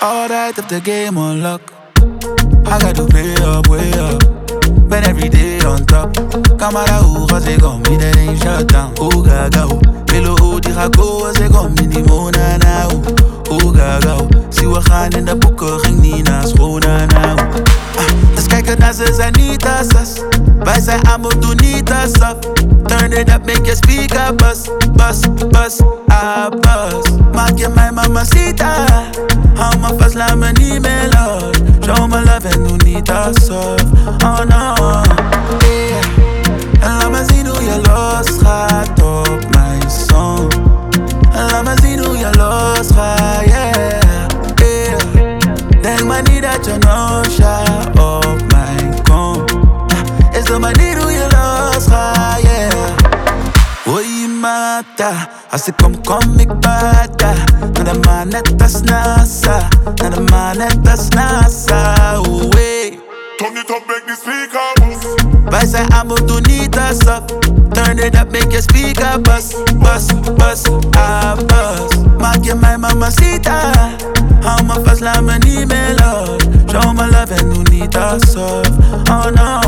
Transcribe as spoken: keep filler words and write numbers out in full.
Alright, if the game on lock, I got to play up, way up. Ben every day on top. Camara ou rosé comme il ain't shut down. Oh gaga oh, hello oh di rago c'est comme mini monana oh. Oh gaga oh, si we gaan in de boeken ging niet naar school na na oh. Dus kijken naar ze zijn niet assas. Wij zijn allemaal doen niet asaf. Turn it up, make your speaker bust, bust, bust, ah bust. Maak je mijn mamacita. Hou me vast, laat me niet meer los. Show me love en doe niet alsof. Oh no, yeah. En laat me zien hoe je losgaat op mijn song. En laat me zien hoe je losgaat, yeah, yeah. Denk maar niet dat je no shot op mijn kom. Is de manier hoe je losgaat, yeah. Oei mata, als ik kom kom ik bada. Naar de maan net als NASA, naar de maan net als NASA. Oei. Turn it up, make the speaker bust. Wij zijn allemaal doen niet alsof. Turn it up, make your speaker bust, bust, bust, ah bust. Maak je mijn mamacita. Hou me vast, laat me niet meer los. Show me love en doe niet alsof. Oh no.